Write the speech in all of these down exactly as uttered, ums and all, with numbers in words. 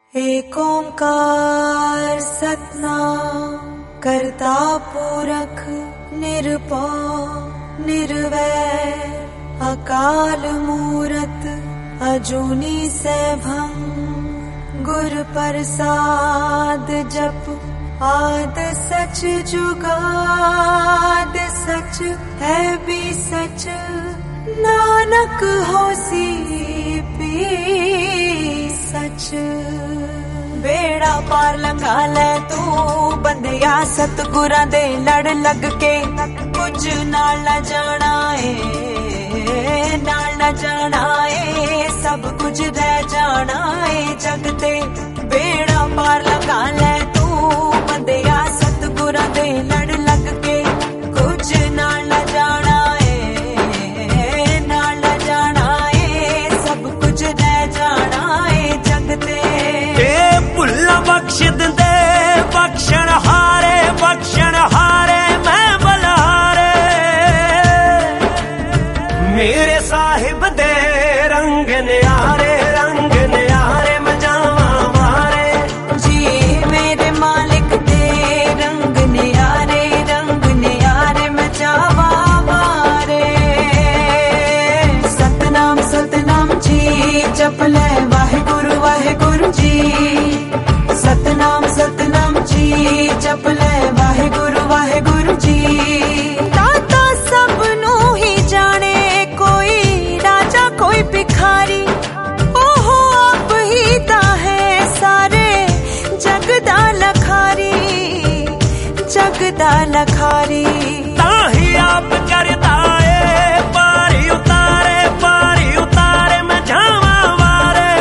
एक ओंकार सतनाम करता पुरख निरभौ निर्वैर अकाल मूरत अजूनी सैभं गुर प्रसाद जप आद सच जुगाद सच है भी सच नानक होसी भी सच। बेड़ा पार लंघा ले तू बंदिया सतगुरां दे लड़ लग के कुछ नाल न जाना ए नाल न जाना ए सब कुछ रह जाना ए जग ते। बेड़ा पार लंघा ले तू बंदिया सतगुरां दे लड़ लग के कुछ नाल न जाना ए नाल न जाना ए सब कुछ रह जाना ए जग ते। बख्श दे बख्शण हारे बख्शण हारे मैं बलहारे मेरे साहिब दे रंग न्यारे रंग न्यारे मैं जावा मारे जी मेरे मालिक दे रंग न्यारे रंग न्यारे मैं जावा मारे। सतनाम सतनाम जी जप ले वाहिगुरु वाहिगुरु जी सतनाम सतनाम जी जप ले वाहिगुरु वाहिगुरु जी। दाता सब नू ही जाने कोई राजा कोई भिखारी ओहो आप ही ता है सारे जग दा लखारी जग दा लखारी। ताही आप करता है पारी उतारे पारी उतारे मैं जावा वारे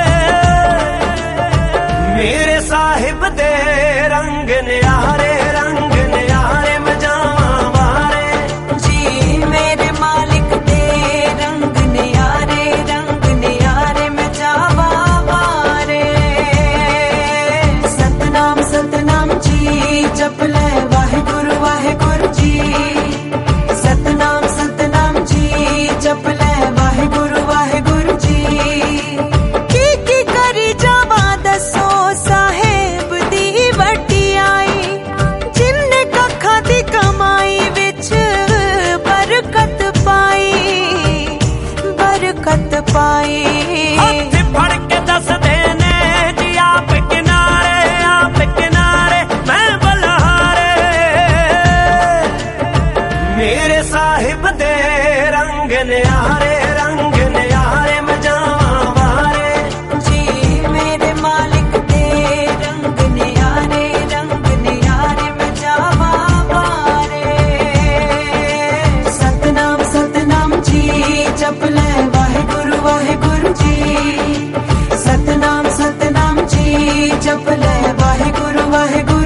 मेरे साहिब दे रंग न्यारे रंग न्यारे मैं जावा मारे जी मेरे मालिक दे रंग न्यारे रंग न्यारे मैं जावा मारे। सतनाम सतनाम जी जप ले वाहिगुरु वाहिगुरु जी सतनाम सतनाम जी जप ले वाहिगुरु वाहिगुरु जी। की की करी जावा दसो साहेब दी वड्डी आई जिन्ने कखा दी कमाई विच बरकत पाई बरकत पाई। हथ फड़ के दस देने जी आप किनारे आप किनारे मैं बलहारे मेरे साहिब दे रंग न्यारे रंग न्यारे मैं जावा मारे जी मेरे मालिक दे रंग न्यारे रंग न्यारे मैं जावा मारे। सतनाम सतनाम जी जप ले वाहिगुरु वाहिगुरु जी सतनाम सतनाम जी जप ले वाहिगुरु वाहिगुरु